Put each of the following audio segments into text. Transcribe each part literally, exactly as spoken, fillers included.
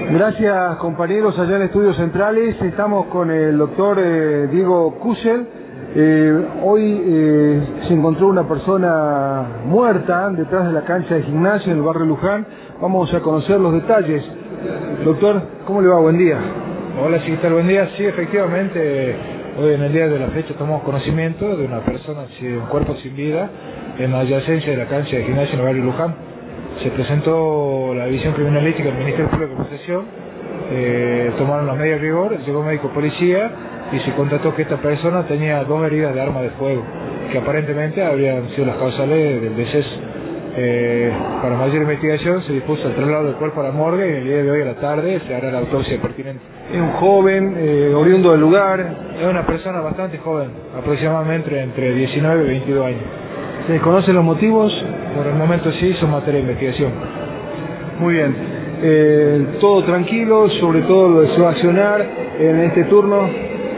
Gracias, compañeros, allá en Estudios Centrales. Estamos con el doctor eh, Diego Kusel. Eh, hoy eh, se encontró una persona muerta detrás de la cancha de gimnasia en el barrio Luján. Vamos a conocer los detalles. Doctor, ¿cómo le va? Buen día. Hola, sí, ¿qué tal? Buen día. Sí, efectivamente, hoy en el día de la fecha tomamos conocimiento de una persona, un cuerpo sin vida, en la adyacencia de la cancha de gimnasia en el barrio Luján. Se presentó la división criminalística del Ministerio Público de Posesión, eh, tomaron las medidas de rigor, llegó médico policía y se constató que esta persona tenía dos heridas de arma de fuego, que aparentemente habrían sido las causales del deceso. Eh, para mayor investigación se dispuso el traslado del cuerpo a la morgue y el día de hoy a la tarde se hará la autopsia pertinente. Es un joven, eh, oriundo del lugar. Es una persona bastante joven, aproximadamente entre diecinueve y veintidós años. ¿Se desconocen los motivos? Por el momento sí, son materia de investigación. Muy bien. Eh, todo tranquilo, sobre todo lo de su accionar en este turno.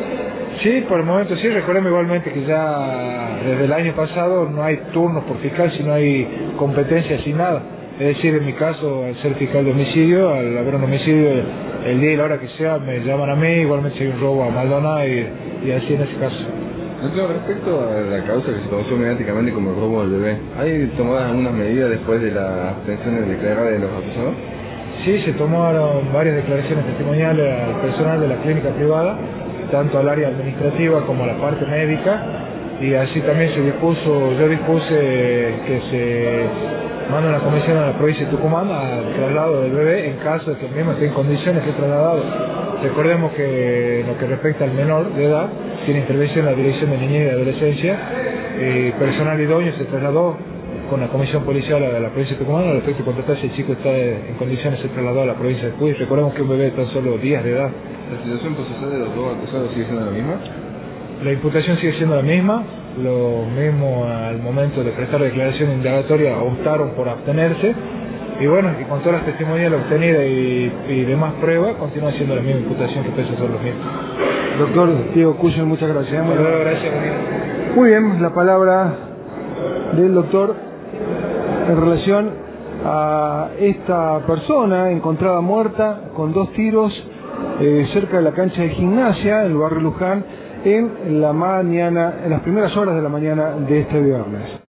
Sí, por el momento sí. Recordemos igualmente que ya desde el año pasado no hay turnos por fiscal, sino hay competencia asignada. Es decir, en mi caso, al ser fiscal de homicidio, al haber un homicidio, el día y la hora que sea, me llaman a mí, igualmente si hay un robo a Maldonado y, y así en ese caso. Entonces, respecto a la causa que se conoció mediáticamente como el robo del bebé, ¿hay tomadas algunas medidas después de las abstenciones declaradas de los acusados? Sí, se tomaron varias declaraciones testimoniales al personal de la clínica privada, tanto al área administrativa como a la parte médica, y así también se dispuso, yo dispuse que se mande una comisión a la provincia de Tucumán al traslado del bebé en caso de que el mismo esté en condiciones de ser trasladado. Recordemos que en lo que respecta al menor de edad, tiene intervención la Dirección de Niñez y de Adolescencia, y personal idóneo se trasladó con la comisión policial a la provincia de Tucumán al efecto de contratar si el chico está en condiciones de ser trasladado a la provincia de Jujuy. Recordemos que un bebé de tan solo días de edad. ¿La situación procesal de los dos acusados sigue siendo la misma? La imputación sigue siendo la misma, lo mismo al momento de prestar declaración indagatoria optaron por abstenerse, y bueno, y con todas las testimoniales obtenidas y, y demás pruebas, continúa siendo la misma imputación que pesan sobre los mismos. Doctor Diego Kusel, muchas gracias. Muy bien, gracias. Muy bien, la palabra del doctor en relación a esta persona encontrada muerta con dos tiros eh, cerca de la cancha de gimnasia en el barrio Luján en la mañana, en las primeras horas de la mañana de este viernes.